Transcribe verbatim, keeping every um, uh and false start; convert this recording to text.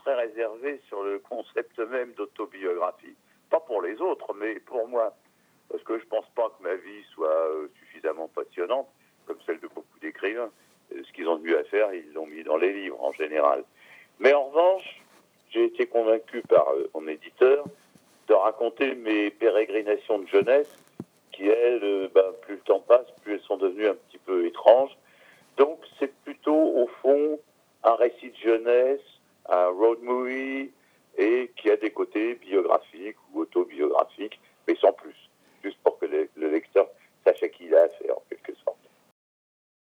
très réservé sur le concept même d'autobiographie. Pas pour les autres, mais pour moi. Parce que je ne pense pas que ma vie soit euh, suffisamment passionnante, comme celle de beaucoup d'écrivains. Ce qu'ils ont eu à faire, ils l'ont mis dans les livres en général. Mais en revanche, j'ai été convaincu par euh, mon éditeur de raconter mes pérégrinations de jeunesse, qui elles, euh, ben, plus le temps passe, plus elles sont devenues un petit peu étranges. Donc c'est plutôt au fond un récit de jeunesse, un road movie, et qui a des côtés biographiques ou autobiographiques, mais sans plus. Juste pour que le, le lecteur sache à qui il a affaire, en quelque sorte.